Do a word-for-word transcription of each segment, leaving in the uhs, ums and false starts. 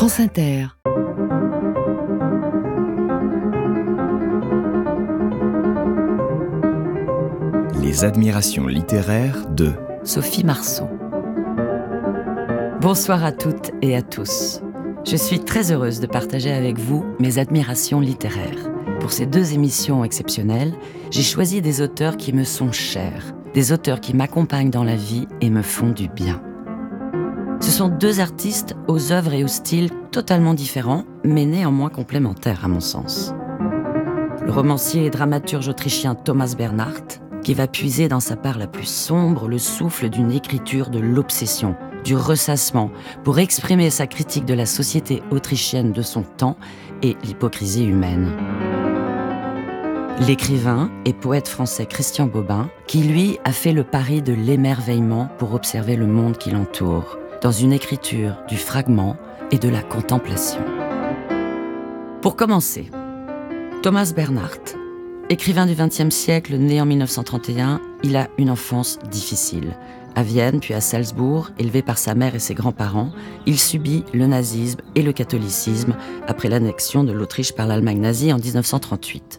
France Inter. Les admirations littéraires de Sophie Marceau. Bonsoir à toutes et à tous. Je suis très heureuse de partager avec vous mes admirations littéraires. Pour ces deux émissions exceptionnelles, j'ai choisi des auteurs qui me sont chers, des auteurs qui m'accompagnent dans la vie et me font du bien. Ce sont deux artistes aux œuvres et aux styles totalement différents, mais néanmoins complémentaires à mon sens. Le romancier et dramaturge autrichien Thomas Bernhard, qui va puiser dans sa part la plus sombre le souffle d'une écriture de l'obsession, du ressassement, pour exprimer sa critique de la société autrichienne de son temps et l'hypocrisie humaine. L'écrivain et poète français Christian Bobin, qui lui a fait le pari de l'émerveillement pour observer le monde qui l'entoure, dans une écriture du fragment et de la contemplation. Pour commencer, Thomas Bernhard, écrivain du vingtième siècle, né en mille neuf cent trente et un, il a une enfance difficile. À Vienne, puis à Salzbourg, élevé par sa mère et ses grands-parents, il subit le nazisme et le catholicisme après l'annexion de l'Autriche par l'Allemagne nazie en dix-neuf cent trente-huit.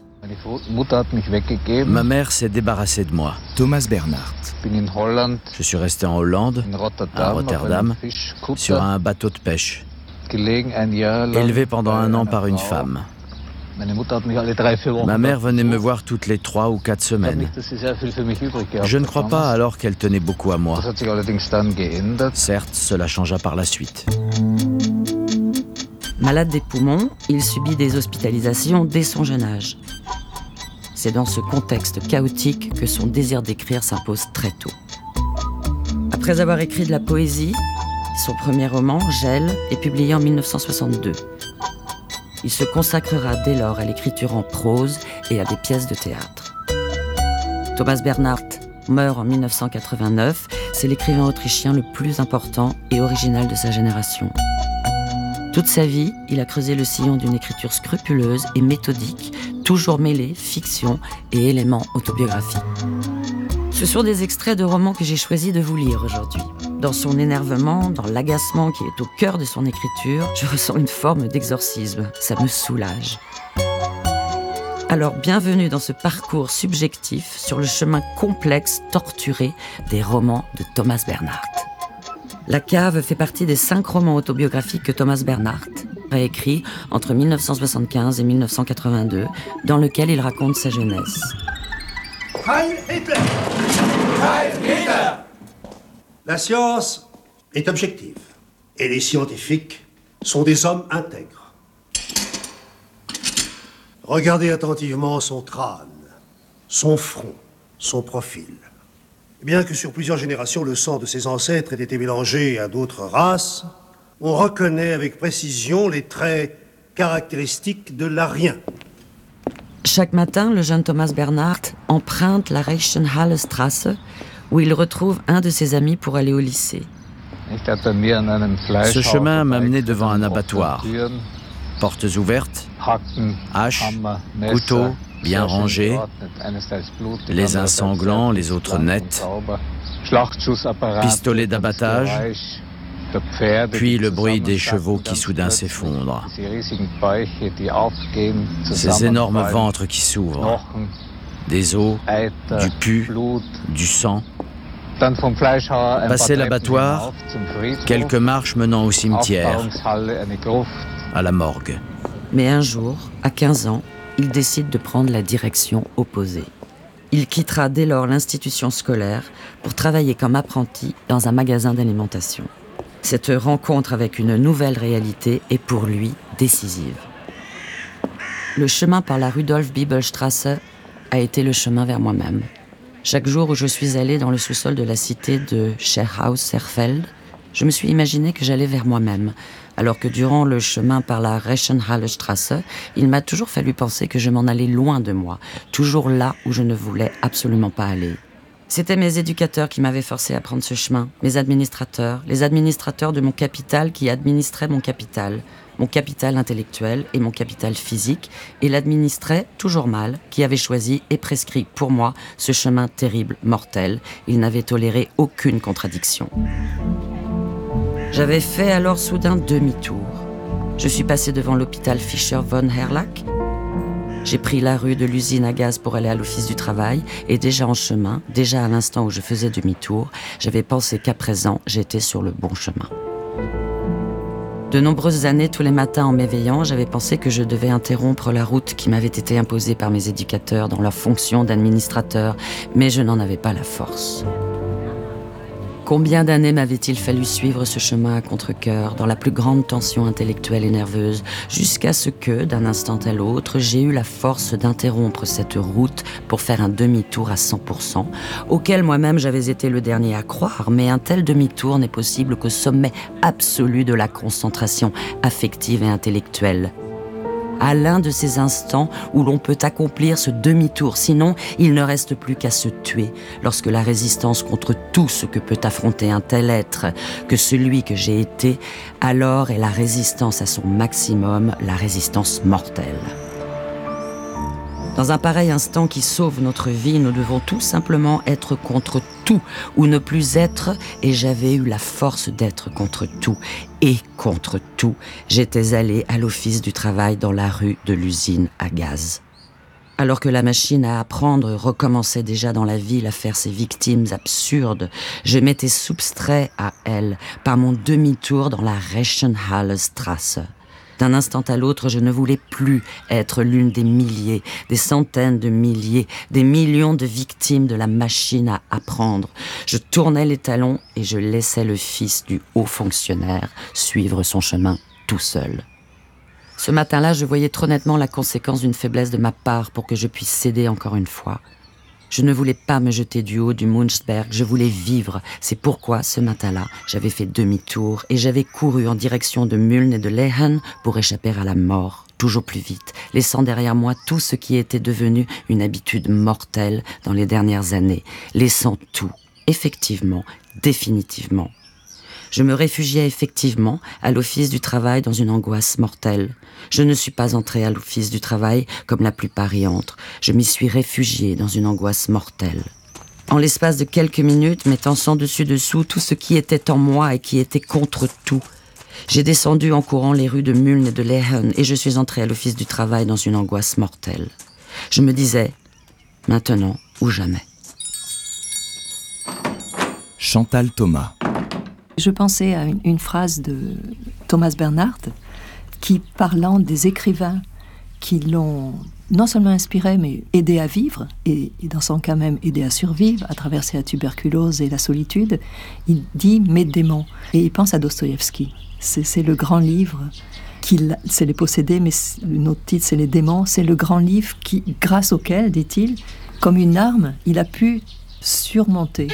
Ma mère s'est débarrassée de moi. Thomas Bernhard. Je suis resté en Hollande, à Rotterdam, sur un bateau de pêche, élevé pendant un an par une femme. Ma mère venait me voir toutes les trois ou quatre semaines. Je ne crois pas alors qu'elle tenait beaucoup à moi. Certes, cela changea par la suite. Malade des poumons, il subit des hospitalisations dès son jeune âge. C'est dans ce contexte chaotique que son désir d'écrire s'impose très tôt. Après avoir écrit de la poésie, son premier roman, Gel, est publié en mille neuf cent soixante-deux. Il se consacrera dès lors à l'écriture en prose et à des pièces de théâtre. Thomas Bernhard meurt en mille neuf cent quatre-vingt-neuf. C'est l'écrivain autrichien le plus important et original de sa génération. Toute sa vie, il a creusé le sillon d'une écriture scrupuleuse et méthodique, toujours mêlée fiction et éléments autobiographiques. Ce sont des extraits de romans que j'ai choisi de vous lire aujourd'hui. Dans son énervement, dans l'agacement qui est au cœur de son écriture, je ressens une forme d'exorcisme. Ça me soulage. Alors, bienvenue dans ce parcours subjectif sur le chemin complexe, torturé des romans de Thomas Bernhard. La Cave fait partie des cinq romans autobiographiques que Thomas Bernhard a écrits entre mille neuf cent soixante-quinze et mille neuf cent quatre-vingt-deux, dans lequel il raconte sa jeunesse. Heil Hitler! Heil Hitler! La science est objective et les scientifiques sont des hommes intègres. Regardez attentivement son crâne, son front, son profil. Bien que sur plusieurs générations, le sang de ses ancêtres ait été mélangé à d'autres races, on reconnaît avec précision les traits caractéristiques de l'Arien. Chaque matin, le jeune Thomas Bernhard emprunte la Reichenhallestrasse, où il retrouve un de ses amis pour aller au lycée. Ce chemin m'amenait devant un abattoir. Portes ouvertes, haches, couteaux, bien rangés, les uns sanglants, les autres nets, pistolets d'abattage, puis le bruit des chevaux qui soudain s'effondrent, ces énormes ventres qui s'ouvrent, des os, du pu, du sang. Passé l'abattoir, quelques marches menant au cimetière, à la morgue. Mais un jour, à quinze ans, il décide de prendre la direction opposée. Il quittera dès lors l'institution scolaire pour travailler comme apprenti dans un magasin d'alimentation. Cette rencontre avec une nouvelle réalité est pour lui décisive. Le chemin par la Rudolf-Bibelstrasse a été le chemin vers moi-même. Chaque jour où je suis allée dans le sous-sol de la cité de Scherhaus-Serfeld, je me suis imaginé que j'allais vers moi-même, alors que durant le chemin par la Reichenhallestrasse, il m'a toujours fallu penser que je m'en allais loin de moi, toujours là où je ne voulais absolument pas aller. C'étaient mes éducateurs qui m'avaient forcé à prendre ce chemin, mes administrateurs, les administrateurs de mon capital qui administraient mon capital, mon capital intellectuel et mon capital physique, et l'administrait toujours mal, qui avait choisi et prescrit pour moi ce chemin terrible, mortel. Il n'avait toléré aucune contradiction. J'avais fait alors soudain demi-tour. Je suis passée devant l'hôpital Fischer von Herlach. J'ai pris la rue de l'usine à gaz pour aller à l'office du travail et déjà en chemin, déjà à l'instant où je faisais demi-tour, j'avais pensé qu'à présent, j'étais sur le bon chemin. De nombreuses années, tous les matins en m'éveillant, j'avais pensé que je devais interrompre la route qui m'avait été imposée par mes éducateurs dans leur fonction d'administrateur, mais je n'en avais pas la force. Combien d'années m'avait-il fallu suivre ce chemin à contre-cœur, dans la plus grande tension intellectuelle et nerveuse, jusqu'à ce que, d'un instant à l'autre, j'ai eu la force d'interrompre cette route pour faire un demi-tour à cent pour cent, auquel moi-même j'avais été le dernier à croire, mais un tel demi-tour n'est possible qu'au sommet absolu de la concentration affective et intellectuelle. À l'un de ces instants où l'on peut accomplir ce demi-tour. Sinon, il ne reste plus qu'à se tuer lorsque la résistance contre tout ce que peut affronter un tel être que celui que j'ai été, alors est la résistance à son maximum, la résistance mortelle. Dans un pareil instant qui sauve notre vie, nous devons tout simplement être contre tout ou ne plus être, et j'avais eu la force d'être contre tout. Et contre tout, j'étais allée à l'office du travail dans la rue de l'usine à gaz. Alors que la machine à apprendre recommençait déjà dans la ville à faire ses victimes absurdes, je m'étais soustrait à elle par mon demi-tour dans la Reichenhallestrasse. D'un instant à l'autre, je ne voulais plus être l'une des milliers, des centaines de milliers, des millions de victimes de la machine à apprendre. Je tournais les talons et je laissais le fils du haut fonctionnaire suivre son chemin tout seul. Ce matin-là, je voyais trop nettement la conséquence d'une faiblesse de ma part pour que je puisse céder encore une fois. Je ne voulais pas me jeter du haut du Münchsberg, je voulais vivre. C'est pourquoi, ce matin-là, j'avais fait demi-tour et j'avais couru en direction de Muln et de Lehen pour échapper à la mort, toujours plus vite, laissant derrière moi tout ce qui était devenu une habitude mortelle dans les dernières années, laissant tout, effectivement, définitivement. Je me réfugiais effectivement à l'office du travail dans une angoisse mortelle. Je ne suis pas entrée à l'office du travail comme la plupart y entrent. Je m'y suis réfugiée dans une angoisse mortelle. En l'espace de quelques minutes, mettant sans dessus-dessous tout ce qui était en moi et qui était contre tout, j'ai descendu en courant les rues de Muln et de Lehen et je suis entrée à l'office du travail dans une angoisse mortelle. Je me disais, maintenant ou jamais. Chantal Thomas. Je pensais à une, une phrase de Thomas Bernhard qui, parlant des écrivains qui l'ont non seulement inspiré, mais aidé à vivre, et, et dans son cas même aidé à survivre, à traverser la tuberculose et la solitude, il dit « mes démons ». Et il pense à Dostoïevski. C'est, c'est le grand livre, qu'il, c'est les possédés, mais le autre titre c'est les démons. C'est le grand livre qui, grâce auquel, dit-il, comme une arme, il a pu surmonter.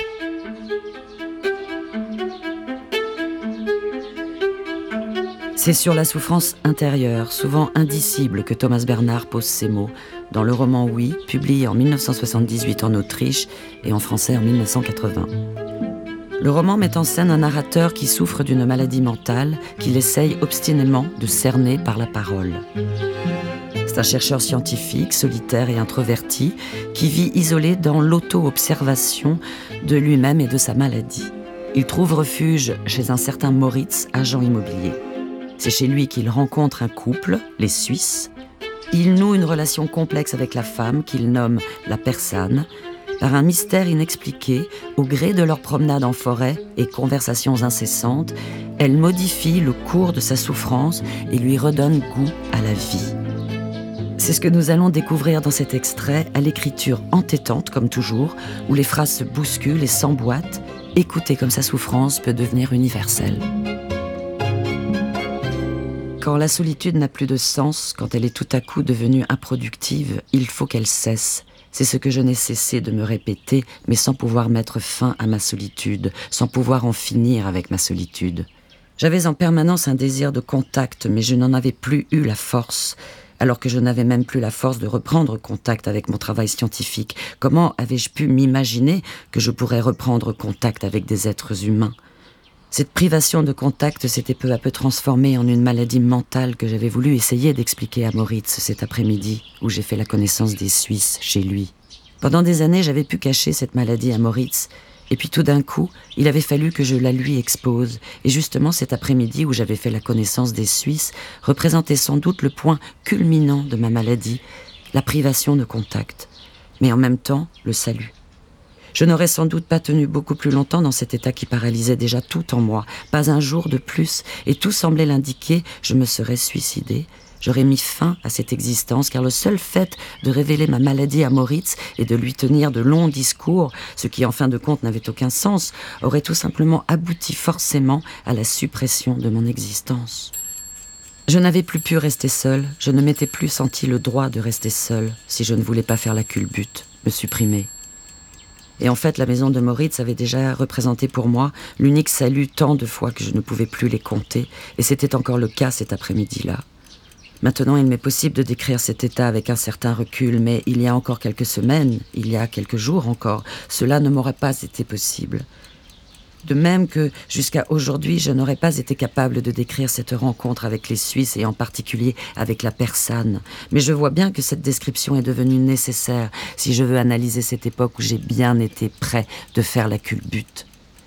C'est sur la souffrance intérieure, souvent indicible, que Thomas Bernhard pose ces mots dans le roman Oui, publié en dix-neuf cent soixante-dix-huit en Autriche et en français en dix-neuf cent quatre-vingts. Le roman met en scène un narrateur qui souffre d'une maladie mentale qu'il essaye obstinément de cerner par la parole. C'est un chercheur scientifique, solitaire et introverti, qui vit isolé dans l'auto-observation de lui-même et de sa maladie. Il trouve refuge chez un certain Moritz, agent immobilier. C'est chez lui qu'il rencontre un couple, les Suisses. Il noue une relation complexe avec la femme qu'il nomme la Persane. Par un mystère inexpliqué, au gré de leurs promenades en forêt et conversations incessantes, elle modifie le cours de sa souffrance et lui redonne goût à la vie. C'est ce que nous allons découvrir dans cet extrait, à l'écriture entêtante comme toujours, où les phrases se bousculent et s'emboîtent. Écoutez comme sa souffrance peut devenir universelle. Quand la solitude n'a plus de sens, quand elle est tout à coup devenue improductive, il faut qu'elle cesse. C'est ce que je n'ai cessé de me répéter, mais sans pouvoir mettre fin à ma solitude, sans pouvoir en finir avec ma solitude. J'avais en permanence un désir de contact, mais je n'en avais plus eu la force, alors que je n'avais même plus la force de reprendre contact avec mon travail scientifique. Comment avais-je pu m'imaginer que je pourrais reprendre contact avec des êtres humains ? Cette privation de contact s'était peu à peu transformée en une maladie mentale que j'avais voulu essayer d'expliquer à Moritz cet après-midi, où j'ai fait la connaissance des Suisses chez lui. Pendant des années, j'avais pu cacher cette maladie à Moritz, Et puis tout d'un coup, il avait fallu que je la lui expose. Et justement, cet après-midi où j'avais fait la connaissance des Suisses représentait sans doute le point culminant de ma maladie, la privation de contact, mais en même temps, le salut. Je n'aurais sans doute pas tenu beaucoup plus longtemps dans cet état qui paralysait déjà tout en moi, pas un jour de plus, et tout semblait l'indiquer, je me serais suicidée. J'aurais mis fin à cette existence, car le seul fait de révéler ma maladie à Moritz et de lui tenir de longs discours, ce qui en fin de compte n'avait aucun sens, aurait tout simplement abouti forcément à la suppression de mon existence. Je n'avais plus pu rester seule, je ne m'étais plus senti le droit de rester seule, si je ne voulais pas faire la culbute, me supprimer. Et en fait, la maison de Moritz avait déjà représenté pour moi l'unique salut tant de fois que je ne pouvais plus les compter, et c'était encore le cas cet après-midi-là. Maintenant, il m'est possible de décrire cet état avec un certain recul, mais il y a encore quelques semaines, il y a quelques jours encore, cela ne m'aurait pas été possible. De même que, jusqu'à aujourd'hui, je n'aurais pas été capable de décrire cette rencontre avec les Suisses et en particulier avec la Persane. Mais je vois bien que cette description est devenue nécessaire si je veux analyser cette époque où j'ai bien été prêt de faire la culbute.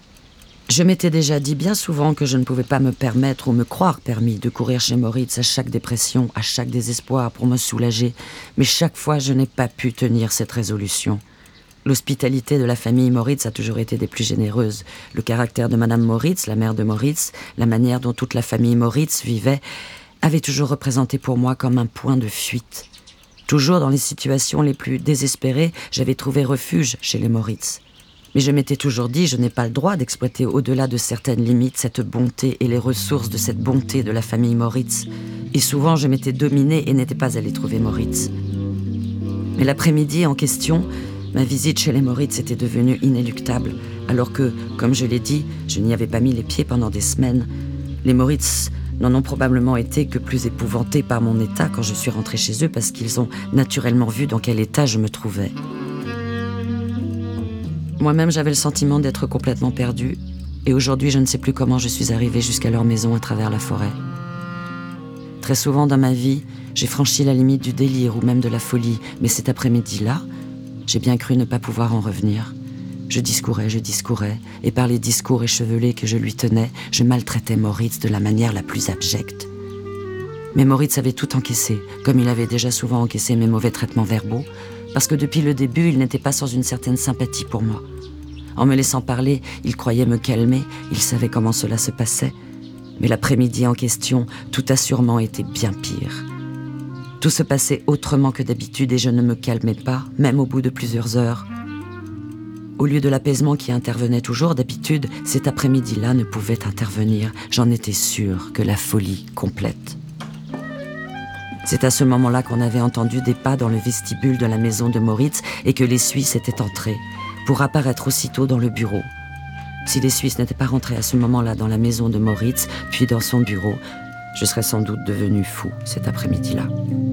Je m'étais déjà dit bien souvent que je ne pouvais pas me permettre ou me croire permis de courir chez Moritz à chaque dépression, à chaque désespoir pour me soulager, mais chaque fois je n'ai pas pu tenir cette résolution. L'hospitalité de la famille Moritz a toujours été des plus généreuses. Le caractère de Madame Moritz, la mère de Moritz, la manière dont toute la famille Moritz vivait, avait toujours représenté pour moi comme un point de fuite. Toujours dans les situations les plus désespérées, j'avais trouvé refuge chez les Moritz. Mais je m'étais toujours dit, je n'ai pas le droit d'exploiter au-delà de certaines limites cette bonté et les ressources de cette bonté de la famille Moritz. Et souvent, je m'étais dominée et n'étais pas allée trouver Moritz. Mais l'après-midi en question, ma visite chez les Moritz était devenue inéluctable, alors que, comme je l'ai dit, je n'y avais pas mis les pieds pendant des semaines. Les Moritz n'en ont probablement été que plus épouvantés par mon état quand je suis rentrée chez eux, parce qu'ils ont naturellement vu dans quel état je me trouvais. Moi-même, j'avais le sentiment d'être complètement perdue, et aujourd'hui, je ne sais plus comment je suis arrivée jusqu'à leur maison à travers la forêt. Très souvent dans ma vie, j'ai franchi la limite du délire ou même de la folie, mais cet après-midi-là, j'ai bien cru ne pas pouvoir en revenir. Je discourais, je discourais, et par les discours échevelés que je lui tenais, je maltraitais Moritz de la manière la plus abjecte. Mais Moritz avait tout encaissé, comme il avait déjà souvent encaissé mes mauvais traitements verbaux, parce que depuis le début, il n'était pas sans une certaine sympathie pour moi. En me laissant parler, il croyait me calmer, il savait comment cela se passait. Mais l'après-midi en question, tout a sûrement été bien pire. Tout se passait autrement que d'habitude et je ne me calmais pas, même au bout de plusieurs heures. Au lieu de l'apaisement qui intervenait toujours d'habitude, cet après-midi-là ne pouvait intervenir. J'en étais sûre que la folie complète. C'est à ce moment-là qu'on avait entendu des pas dans le vestibule de la maison de Moritz et que les Suisses étaient entrés, pour apparaître aussitôt dans le bureau. Si les Suisses n'étaient pas rentrés à ce moment-là dans la maison de Moritz, puis dans son bureau, je serais sans doute devenu fou cet après-midi-là.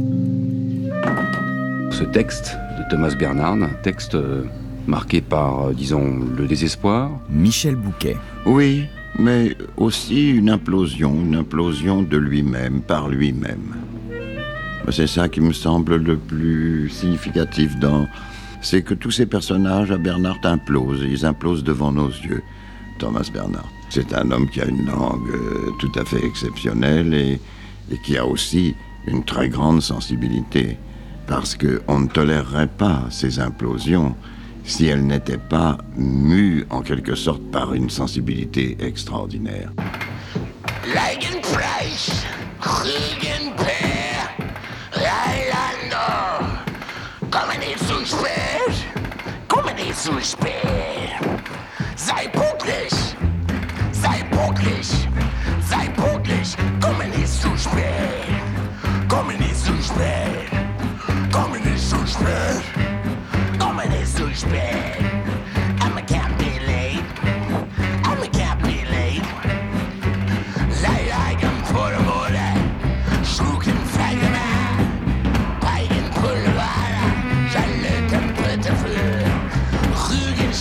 Ce texte de Thomas Bernhard, un texte marqué par, disons, le désespoir. Michel Bouquet. Oui, mais aussi une implosion, une implosion de lui-même, par lui-même. C'est ça qui me semble le plus significatif dans... C'est que tous ces personnages à Bernhard implosent, ils implosent devant nos yeux. Thomas Bernhard, c'est un homme qui a une langue euh, tout à fait exceptionnelle et, et qui a aussi une très grande sensibilité, parce qu'on ne tolérerait pas ces implosions si elles n'étaient pas mues en quelque sorte par une sensibilité extraordinaire. Eigenpreis, Rügenpeer, Eilando, kommen nicht zu spät, kommen nicht zu spät. Sei pünktlich, sei pünktlich, sei pünktlich, kommen nicht zu spät, kommen nicht zu spät, kommen nicht zu spät, kommen nicht zu spät. I can't be late, I can't be late. Sei eigen vor der Mode, schlucken Feigemann, Beigen Pulver, Jalücken Bitte für Rügen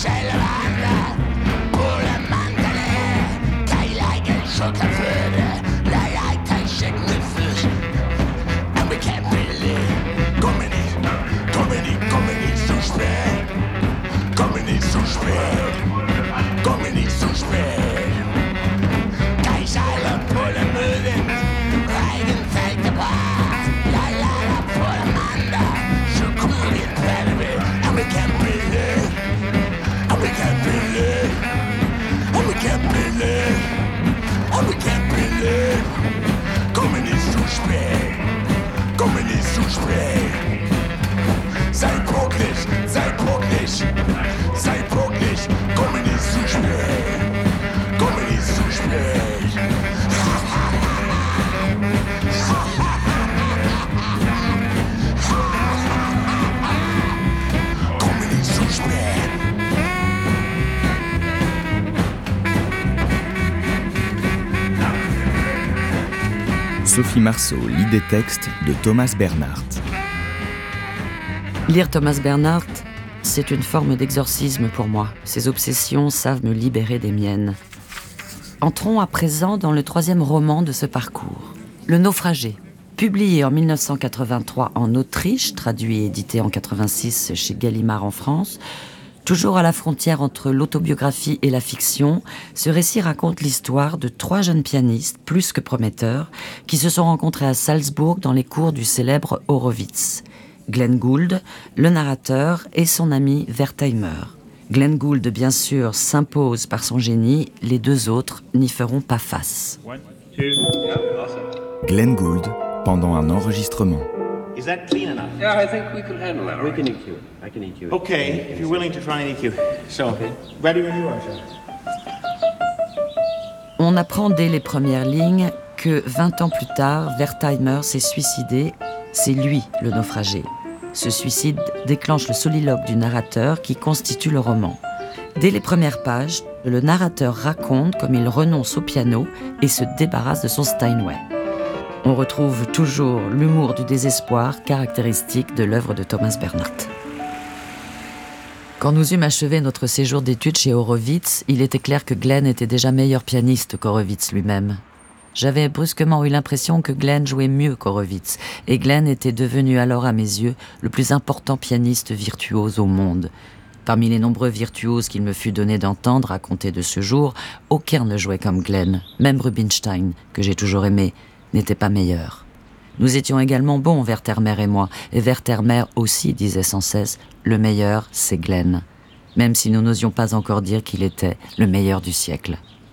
Sophie Marceau lit des textes de Thomas Bernhard. Lire Thomas Bernhard, c'est une forme d'exorcisme pour moi. Ses obsessions savent me libérer des miennes. Entrons à présent dans le troisième roman de ce parcours, Le Naufragé. Publié en mille neuf cent quatre-vingt-trois en Autriche, traduit et édité en quatre-vingt-six chez Gallimard en France, toujours à la frontière entre l'autobiographie et la fiction, ce récit raconte l'histoire de trois jeunes pianistes, plus que prometteurs, qui se sont rencontrés à Salzbourg dans les cours du célèbre Horowitz. Glenn Gould, le narrateur, et son ami Wertheimer. Glenn Gould, bien sûr, s'impose par son génie, les deux autres n'y feront pas face. Glenn Gould, pendant un enregistrement. Is that clean enough? Yeah, I think we can handle that. We can E Q. I can E Q. Okay, if you're willing to try an E Q. So, okay. Ready when you are, sir. On apprend dès les premières lignes que vingt ans plus tard, Wertheimer s'est suicidé. C'est lui, le naufragé. Ce suicide déclenche le soliloque du narrateur qui constitue le roman. Dès les premières pages, le narrateur raconte comme il renonce au piano et se débarrasse de son Steinway. On retrouve toujours l'humour du désespoir caractéristique de l'œuvre de Thomas Bernhard. Quand nous eûmes achevé notre séjour d'études chez Horowitz, il était clair que Glenn était déjà meilleur pianiste qu'Horowitz lui-même. J'avais brusquement eu l'impression que Glenn jouait mieux qu'Horowitz, et Glenn était devenu alors à mes yeux le plus important pianiste virtuose au monde. Parmi les nombreux virtuoses qu'il me fut donné d'entendre à compter de ce jour, aucun ne jouait comme Glenn, même Rubinstein, que j'ai toujours aimé, n'était pas meilleur. Nous étions également bons, Wertheimer et moi, et Wertheimer aussi disait sans cesse « le meilleur, c'est Glenn », même si nous n'osions pas encore dire qu'il était le meilleur du siècle.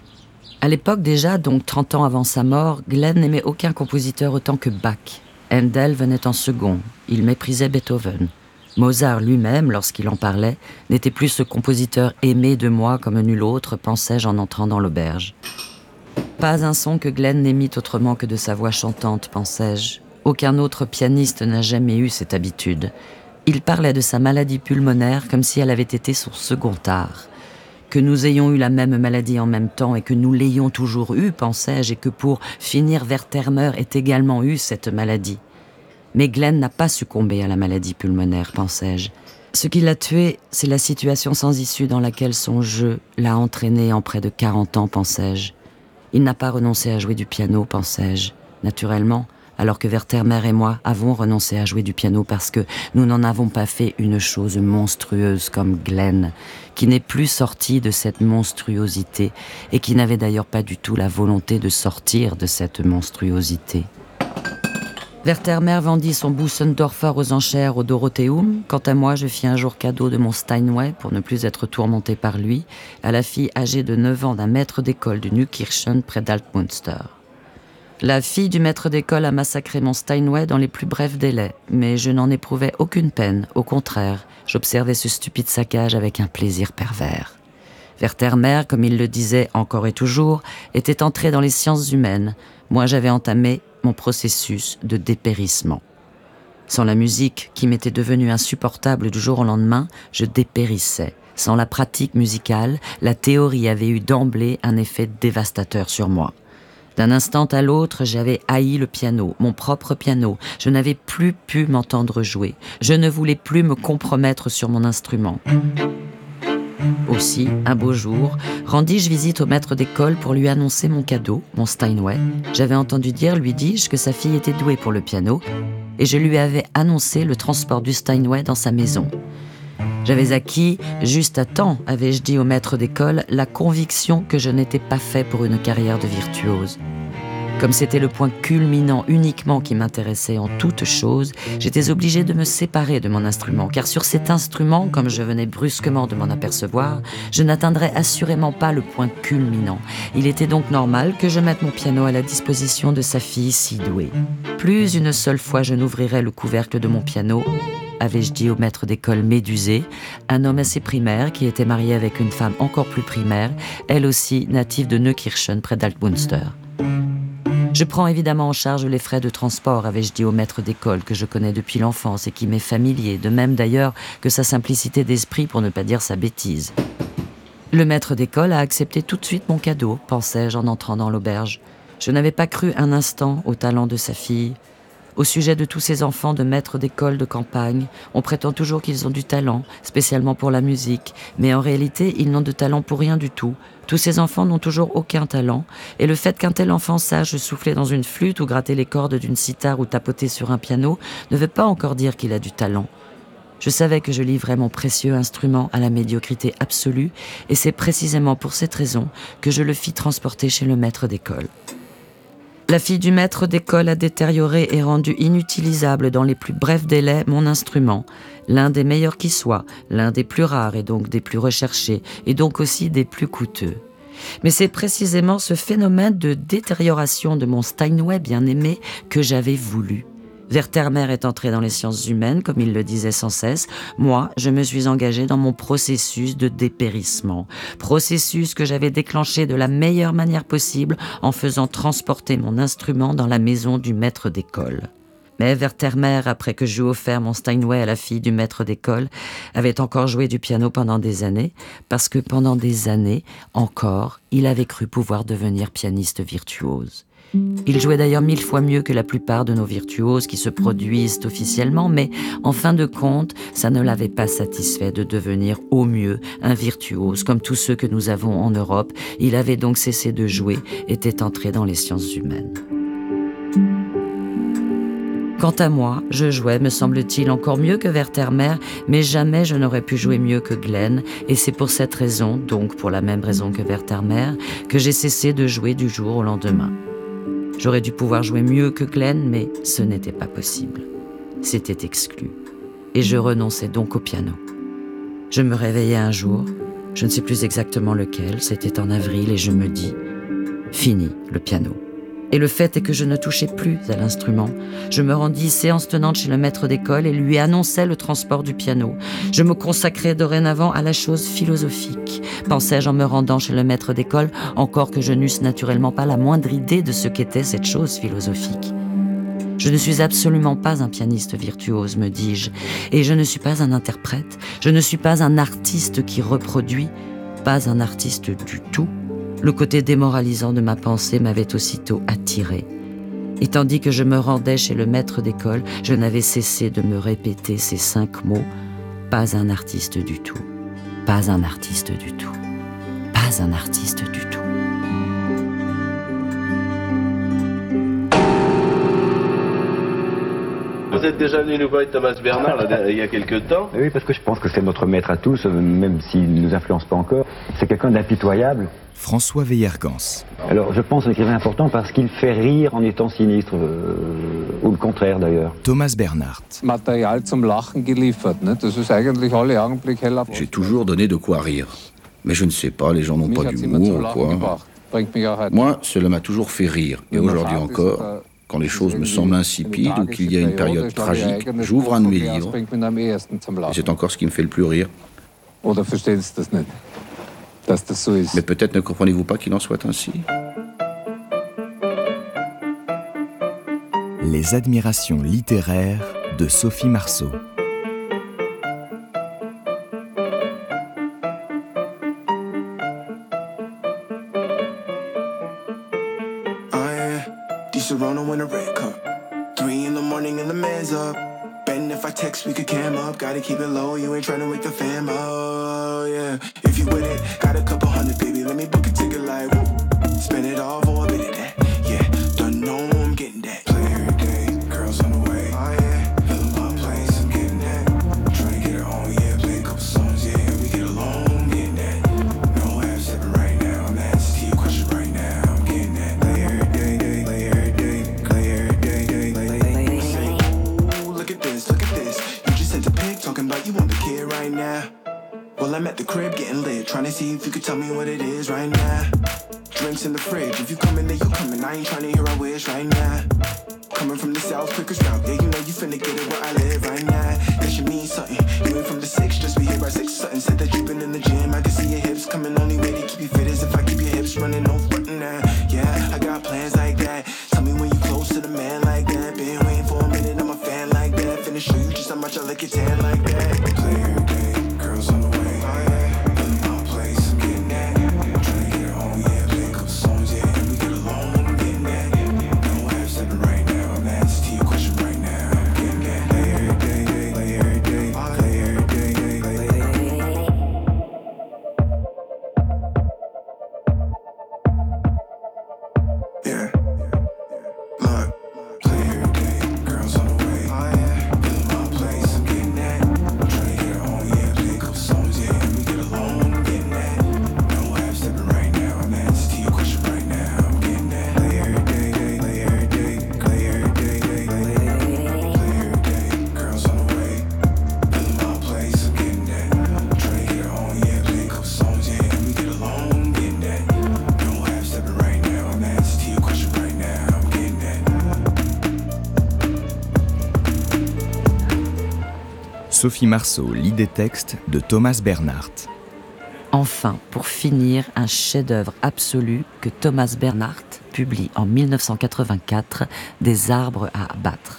À l'époque déjà, donc trente ans avant sa mort, Glenn n'aimait aucun compositeur autant que Bach. Handel venait en second, il méprisait Beethoven. Mozart lui-même, lorsqu'il en parlait, n'était plus ce compositeur aimé de moi comme nul autre, pensais-je en entrant dans l'auberge. Pas un son que Glenn n'émite autrement que de sa voix chantante, pensais-je. Aucun autre pianiste n'a jamais eu cette habitude. Il parlait de sa maladie pulmonaire comme si elle avait été son second art. Que nous ayons eu la même maladie en même temps et que nous l'ayons toujours eue, pensais-je, et que pour finir, Wertheimer ait également eu cette maladie. Mais Glenn n'a pas succombé à la maladie pulmonaire, pensais-je. Ce qui l'a tué, c'est la situation sans issue dans laquelle son jeu l'a entraîné en près de quarante ans, pensais-je. Il n'a pas renoncé à jouer du piano, pensais-je, naturellement, alors que Wertheimer et moi avons renoncé à jouer du piano parce que nous n'en avons pas fait une chose monstrueuse comme Glenn, qui n'est plus sorti de cette monstruosité et qui n'avait d'ailleurs pas du tout la volonté de sortir de cette monstruosité. Wertheimer vendit son Bussendorfer aux enchères au Dorotheum. Quant à moi, je fis un jour cadeau de mon Steinway, pour ne plus être tourmenté par lui, à la fille âgée de neuf ans d'un maître d'école de Neukirchen près d'Altmünster. La fille du maître d'école a massacré mon Steinway dans les plus brefs délais, mais je n'en éprouvais aucune peine, au contraire, j'observais ce stupide saccage avec un plaisir pervers. Wertheimer, comme il le disait encore et toujours, était entré dans les sciences humaines. Moi, j'avais entamé mon processus de dépérissement. Sans la musique, qui m'était devenue insupportable du jour au lendemain, je dépérissais. Sans la pratique musicale, la théorie avait eu d'emblée un effet dévastateur sur moi. D'un instant à l'autre, j'avais haï le piano, mon propre piano. Je n'avais plus pu m'entendre jouer. Je ne voulais plus me compromettre sur mon instrument. Aussi, un beau jour, rendis-je visite au maître d'école pour lui annoncer mon cadeau, mon Steinway. J'avais entendu dire, lui dis-je, que sa fille était douée pour le piano, et je lui avais annoncé le transport du Steinway dans sa maison. J'avais acquis, juste à temps, avais-je dit au maître d'école, la conviction que je n'étais pas fait pour une carrière de virtuose. Comme c'était le point culminant uniquement qui m'intéressait en toute chose, j'étais obligé de me séparer de mon instrument, car sur cet instrument, comme je venais brusquement de m'en apercevoir, je n'atteindrais assurément pas le point culminant. Il était donc normal que je mette mon piano à la disposition de sa fille si douée. Plus une seule fois je n'ouvrirais le couvercle de mon piano, avais-je dit au maître d'école médusé, un homme assez primaire qui était marié avec une femme encore plus primaire, elle aussi native de Neukirchen près d'Altmünster. Je prends évidemment en charge les frais de transport, avais-je dit au maître d'école que je connais depuis l'enfance et qui m'est familier, de même d'ailleurs que sa simplicité d'esprit pour ne pas dire sa bêtise. Le maître d'école a accepté tout de suite mon cadeau, pensais-je en entrant dans l'auberge. Je n'avais pas cru un instant au talent de sa fille. Au sujet de tous ces enfants de maîtres d'école de campagne, on prétend toujours qu'ils ont du talent, spécialement pour la musique, mais en réalité, ils n'ont de talent pour rien du tout. Tous ces enfants n'ont toujours aucun talent, et le fait qu'un tel enfant sache souffler dans une flûte ou gratter les cordes d'une cithare ou tapoter sur un piano ne veut pas encore dire qu'il a du talent. Je savais que je livrais mon précieux instrument à la médiocrité absolue, et c'est précisément pour cette raison que je le fis transporter chez le maître d'école. La fille du maître d'école a détérioré et rendu inutilisable dans les plus brefs délais mon instrument, l'un des meilleurs qui soit, l'un des plus rares et donc des plus recherchés, et donc aussi des plus coûteux. Mais c'est précisément ce phénomène de détérioration de mon Steinway bien-aimé que j'avais voulu. Werther est entré dans les sciences humaines, comme il le disait sans cesse. Moi, je me suis engagée dans mon processus de dépérissement. Processus que j'avais déclenché de la meilleure manière possible en faisant transporter mon instrument dans la maison du maître d'école. Mais Werther, après que j'eus offert mon Steinway à la fille du maître d'école, avait encore joué du piano pendant des années, parce que pendant des années, encore, il avait cru pouvoir devenir pianiste virtuose. Il jouait d'ailleurs mille fois mieux que la plupart de nos virtuoses qui se produisent officiellement, mais en fin de compte, ça ne l'avait pas satisfait de devenir au mieux un virtuose, comme tous ceux que nous avons en Europe. Il avait donc cessé de jouer, était entré dans les sciences humaines. Quant à moi, je jouais, me semble-t-il, encore mieux que Werther, mais jamais je n'aurais pu jouer mieux que Glenn, et c'est pour cette raison, donc pour la même raison que Werther, que j'ai cessé de jouer du jour au lendemain. J'aurais dû pouvoir jouer mieux que Glenn, mais ce n'était pas possible. C'était exclu. Et je renonçais donc au piano. Je me réveillais un jour, je ne sais plus exactement lequel, c'était en avril, et je me dis « Fini le piano ». Et le fait est que je ne touchais plus à l'instrument. Je me rendis séance tenante chez le maître d'école et lui annonçai le transport du piano. Je me consacrais dorénavant à la chose philosophique, pensais-je en me rendant chez le maître d'école, encore que je n'eusse naturellement pas la moindre idée de ce qu'était cette chose philosophique. Je ne suis absolument pas un pianiste virtuose, me dis-je, et je ne suis pas un interprète, je ne suis pas un artiste qui reproduit, pas un artiste du tout. Le côté démoralisant de ma pensée m'avait aussitôt attiré. Et tandis que je me rendais chez le maître d'école, je n'avais cessé de me répéter ces cinq mots. Pas un artiste du tout. Pas un artiste du tout. Pas un artiste du tout. Vous êtes déjà venu nous parler de Thomas Bernhard là, il y a quelques temps. Oui, parce que je pense que c'est notre maître à tous, même s'il ne nous influence pas encore. C'est quelqu'un d'impitoyable. François Weyergans. Alors, je pense un écrivain important parce qu'il fait rire en étant sinistre, euh, ou le contraire d'ailleurs. Thomas Bernhard. J'ai toujours donné de quoi rire. Mais je ne sais pas, les gens n'ont pas d'humour ou quoi. Moi, cela m'a toujours fait rire. Et aujourd'hui encore, quand les choses me semblent insipides ou qu'il y a une période tragique, j'ouvre un de mes livres. Et c'est encore ce qui me fait le plus rire. Mais peut-être ne comprenez-vous pas qu'il en soit ainsi. Les admirations littéraires de Sophie Marceau. Serrano in a red cup. Three in the morning and the man's up. Betting if I text, we could cam up. Gotta keep it low, you ain't tryna wake the fam up. Yeah, if you with it, got a couple hundred, baby. Let me book a ticket like woo. Spend it all for a bit of that. Yeah, don't know I'm getting that. Play every day, girls on the way. Oh yeah, filling my place, I'm getting that. Tryna get her on, yeah. Play a couple songs, yeah. We get along, I'm getting that. No half stepping right now. I'm asking you a question right now. I'm getting that. Play every day, day, play every day. Talking about you want the kid right now. Well, I'm at the crib getting lit, trying to see if you could tell me what it is right now. Drinks in the fridge, if you coming, then you coming. I ain't trying to hear I wish right now. Coming from the south, quickest route, yeah, you know you finna get it where I live right now. That should mean something. You ain't from the six, just be here by six something. Said that you been in the gym, I can see your hips coming. Only way to keep you fit is if I keep your hips running, no frontin' now. Yeah, I got plans like that. Tell me when you close to the man like that. Been waiting for a minute, I'm a fan like that. Finna show you just how much I like your tan like that. Play every day, girls on the way. Filling my place, I'm getting that. Tryna get her on, yeah. Play a couple songs, yeah. And we get along, I'm getting that. Sophie Marceau lit des textes de Thomas Bernhardt. Enfin, pour finir, un chef-d'œuvre absolu que Thomas Bernhardt publie en mille neuf cent quatre-vingt-quatre, Des arbres à abattre.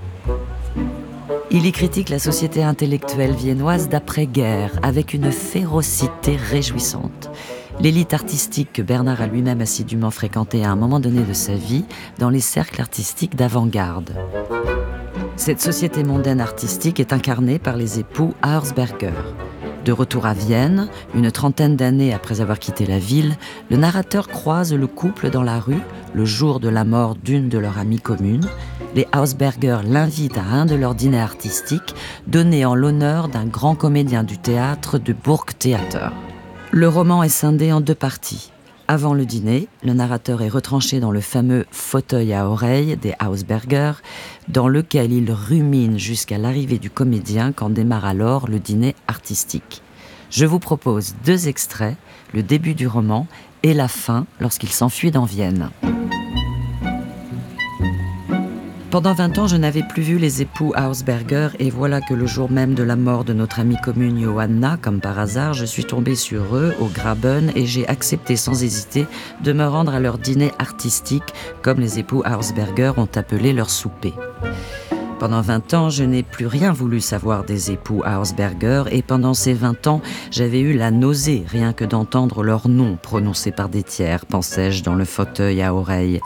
Il y critique la société intellectuelle viennoise d'après-guerre avec une férocité réjouissante. L'élite artistique que Bernard a lui-même assidûment fréquentée à un moment donné de sa vie dans les cercles artistiques d'avant-garde. Cette société mondaine artistique est incarnée par les époux Auersberger. De retour à Vienne, une trentaine d'années après avoir quitté la ville, le narrateur croise le couple dans la rue, le jour de la mort d'une de leurs amies communes. Les Auersberger l'invitent à un de leurs dîners artistiques, donné en l'honneur d'un grand comédien du théâtre de Burgtheater. Le roman est scindé en deux parties. Avant le dîner, le narrateur est retranché dans le fameux fauteuil à oreilles des Auersberger, dans lequel il rumine jusqu'à l'arrivée du comédien quand démarre alors le dîner artistique. Je vous propose deux extraits, le début du roman et la fin lorsqu'il s'enfuit dans Vienne. Pendant vingt ans, je n'avais plus vu les époux Auersberger et voilà que le jour même de la mort de notre amie commune Johanna, comme par hasard, je suis tombée sur eux au Graben et j'ai accepté sans hésiter de me rendre à leur dîner artistique, comme les époux Auersberger ont appelé leur souper. Pendant vingt ans, je n'ai plus rien voulu savoir des époux Auersberger et pendant ces vingt ans, j'avais eu la nausée rien que d'entendre leur nom prononcé par des tiers, pensais-je dans le fauteuil à oreilles.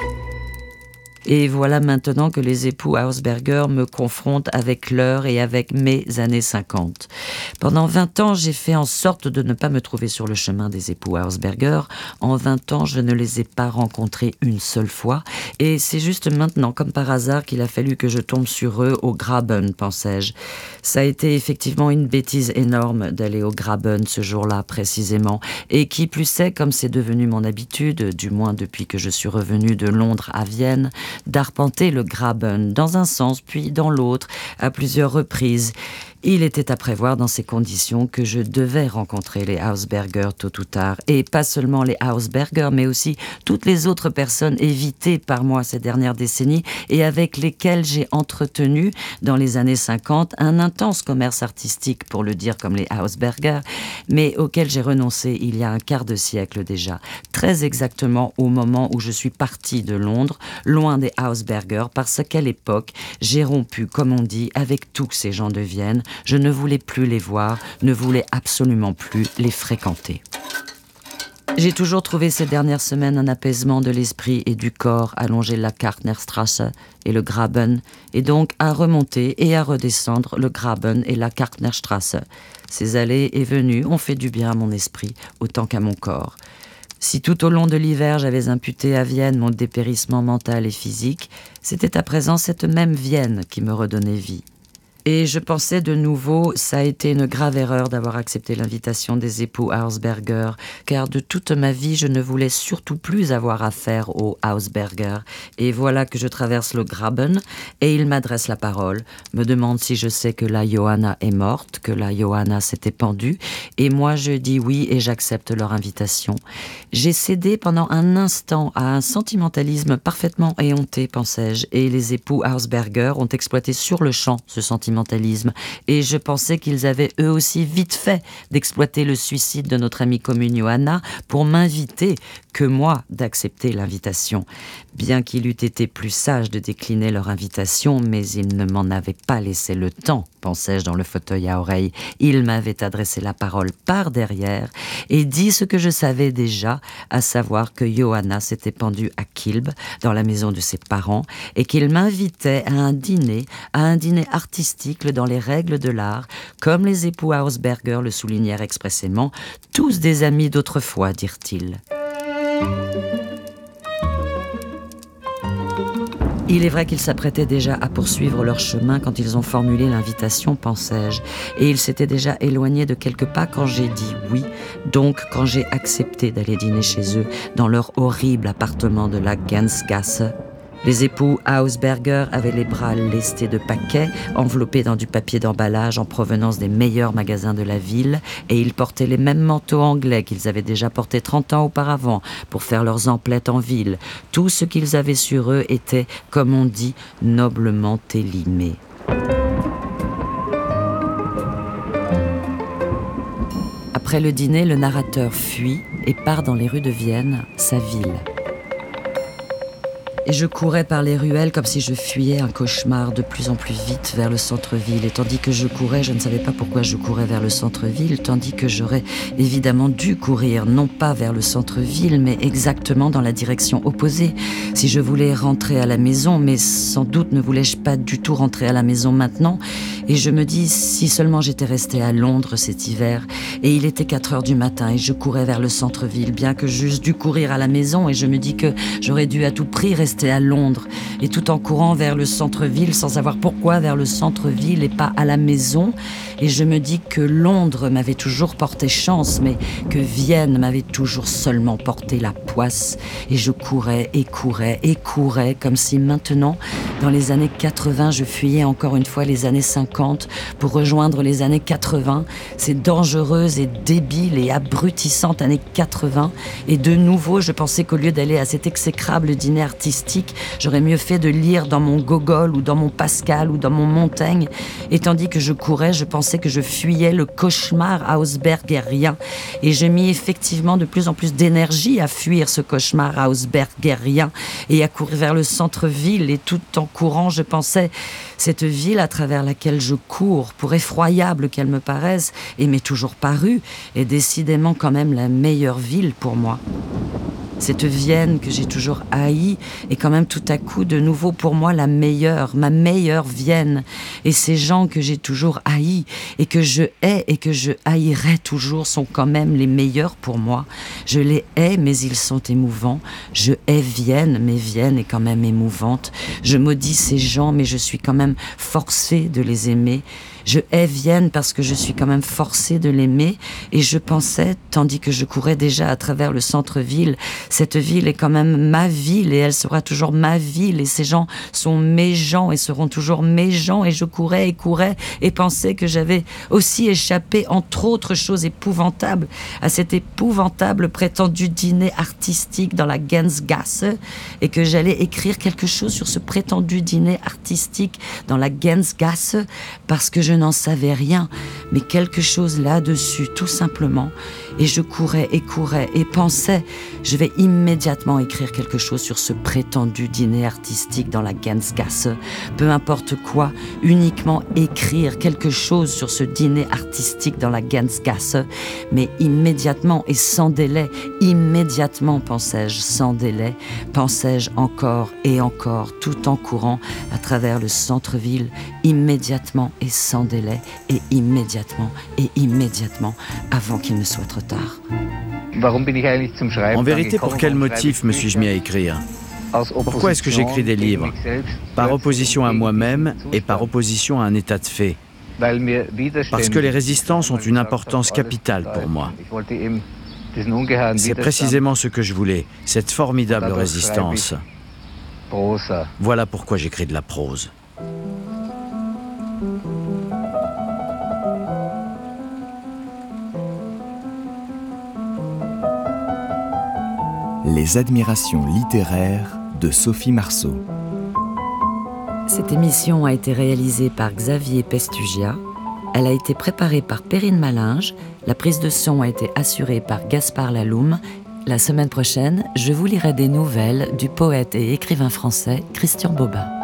Et voilà maintenant que les époux Auersberger me confrontent avec leur et avec mes années cinquante. Pendant vingt ans, j'ai fait en sorte de ne pas me trouver sur le chemin des époux Auersberger. En vingt ans, je ne les ai pas rencontrés une seule fois. Et c'est juste maintenant, comme par hasard, qu'il a fallu que je tombe sur eux au Graben, pensais-je. Ça a été effectivement une bêtise énorme d'aller au Graben ce jour-là, précisément. Et qui plus est, comme c'est devenu mon habitude, du moins depuis que je suis revenue de Londres à Vienne, d'arpenter le Graben dans un sens puis dans l'autre à plusieurs reprises. Il était à prévoir dans ces conditions que je devais rencontrer les Auersberger tôt ou tard. Et pas seulement les Auersberger, mais aussi toutes les autres personnes évitées par moi ces dernières décennies et avec lesquelles j'ai entretenu, dans les années cinquante, un intense commerce artistique, pour le dire comme les Auersberger, mais auquel j'ai renoncé il y a un quart de siècle déjà. Très exactement au moment où je suis partie de Londres, loin des Auersberger, parce qu'à l'époque, j'ai rompu, comme on dit, avec tous ces gens de Vienne. Je ne voulais plus les voir, ne voulais absolument plus les fréquenter. J'ai toujours trouvé ces dernières semaines un apaisement de l'esprit et du corps à longer la Kartnerstrasse et le Graben, et donc à remonter et à redescendre le Graben et la Kartnerstrasse. Ces allées et venues ont fait du bien à mon esprit, autant qu'à mon corps. Si tout au long de l'hiver j'avais imputé à Vienne mon dépérissement mental et physique, c'était à présent cette même Vienne qui me redonnait vie. Et je pensais de nouveau, ça a été une grave erreur d'avoir accepté l'invitation des époux Auersberger, car de toute ma vie, je ne voulais surtout plus avoir affaire aux Auersberger. Et voilà que je traverse le Graben, et il m'adresse la parole, me demande si je sais que la Johanna est morte, que la Johanna s'était pendue, et moi je dis oui et j'accepte leur invitation. J'ai cédé pendant un instant à un sentimentalisme parfaitement éhonté, pensais-je, et les époux Auersberger ont exploité sur le champ ce sentimentalisme. Et je pensais qu'ils avaient eux aussi vite fait d'exploiter le suicide de notre amie commune Johanna pour m'inviter, que moi, d'accepter l'invitation. Bien qu'il eût été plus sage de décliner leur invitation, mais ils ne m'en avaient pas laissé le temps, pensais-je dans le fauteuil à oreilles. Ils m'avaient adressé la parole par derrière et dit ce que je savais déjà, à savoir que Johanna s'était pendue à Kilb, dans la maison de ses parents, et qu'ils m'invitaient à un dîner, à un dîner artistique dans les règles de l'art, comme les époux Auersberger le soulignèrent expressément, tous des amis d'autrefois, dirent-ils. Il est vrai qu'ils s'apprêtaient déjà à poursuivre leur chemin quand ils ont formulé l'invitation, pensais-je, et ils s'étaient déjà éloignés de quelques pas quand j'ai dit oui, donc quand j'ai accepté d'aller dîner chez eux dans leur horrible appartement de la Gensgasse. Les époux Auersberger avaient les bras lestés de paquets, enveloppés dans du papier d'emballage en provenance des meilleurs magasins de la ville, et ils portaient les mêmes manteaux anglais qu'ils avaient déjà portés trente ans auparavant pour faire leurs emplettes en ville. Tout ce qu'ils avaient sur eux était, comme on dit, noblement élimé. Après le dîner, le narrateur fuit et part dans les rues de Vienne, sa ville. Et je courais par les ruelles comme si je fuyais un cauchemar de plus en plus vite vers le centre-ville. Et tandis que je courais, je ne savais pas pourquoi je courais vers le centre-ville, tandis que j'aurais évidemment dû courir, non pas vers le centre-ville, mais exactement dans la direction opposée. Si je voulais rentrer à la maison, mais sans doute ne voulais-je pas du tout rentrer à la maison maintenant. Et je me dis, si seulement j'étais restée à Londres cet hiver, et il était quatre heures du matin, et je courais vers le centre-ville, bien que j'eusse dû courir à la maison, et je me dis que j'aurais dû à tout prix rester à Londres, et tout en courant vers le centre-ville, sans savoir pourquoi vers le centre-ville et pas à la maison. Et je me dis que Londres m'avait toujours porté chance, mais que Vienne m'avait toujours seulement porté la poisse. Et je courais et courais et courais, comme si maintenant, dans les années quatre-vingts, je fuyais encore une fois les années cinquante pour rejoindre les années quatre-vingts, ces dangereuses et débiles et abrutissantes années quatre-vingts. Et de nouveau, je pensais qu'au lieu d'aller à cet exécrable dîner artistique, j'aurais mieux fait de lire dans mon Gogol ou dans mon Pascal ou dans mon Montaigne. Et tandis que je courais, je pensais que je fuyais le cauchemar hausbergérien. Et j'ai mis effectivement de plus en plus d'énergie à fuir ce cauchemar hausbergérien et à courir vers le centre-ville. Et tout en courant, je pensais, cette ville à travers laquelle je cours, pour effroyable qu'elle me paraisse, et m'est toujours parue, est décidément quand même la meilleure ville pour moi. Cette Vienne que j'ai toujours haïe est quand même tout à coup de nouveau pour moi la meilleure, ma meilleure Vienne. Et ces gens que j'ai toujours haïs et que je hais et que je haïrai toujours sont quand même les meilleurs pour moi. Je les hais, mais ils sont émouvants. Je hais Vienne, mais Vienne est quand même émouvante. Je maudis ces gens, mais je suis quand même forcée de les aimer. Je hais Vienne parce que je suis quand même forcée de l'aimer, et je pensais, tandis que je courais déjà à travers le centre-ville, cette ville est quand même ma ville et elle sera toujours ma ville, et ces gens sont mes gens et seront toujours mes gens, et je courais et courais et pensais que j'avais aussi échappé, entre autres choses épouvantables, à cet épouvantable prétendu dîner artistique dans la Gänsegasse, et que j'allais écrire quelque chose sur ce prétendu dîner artistique dans la Gänsegasse parce que je Je n'en savais rien, mais quelque chose là-dessus, tout simplement. Et je courais et courais et pensais, je vais immédiatement écrire quelque chose sur ce prétendu dîner artistique dans la Gänsegasse. Peu importe quoi, uniquement écrire quelque chose sur ce dîner artistique dans la Gänsegasse. Mais immédiatement et sans délai, immédiatement, pensais-je, sans délai, pensais-je encore et encore, tout en courant à travers le centre-ville, immédiatement et sans délai, et immédiatement et immédiatement, avant qu'il ne soit trop tard. En vérité, pour quel motif me suis-je mis à écrire ? Pourquoi est-ce que j'écris des livres ? Par opposition à moi-même et par opposition à un état de fait. Parce que les résistances ont une importance capitale pour moi. C'est précisément ce que je voulais, cette formidable résistance. Voilà pourquoi j'écris de la prose. Les admirations littéraires de Sophie Marceau. Cette émission a été réalisée par Xavier Pestugia. Elle a été préparée par Perrine Malinge. La prise de son a été assurée par Gaspard Laloum. La semaine prochaine, je vous lirai des nouvelles du poète et écrivain français Christian Bobin.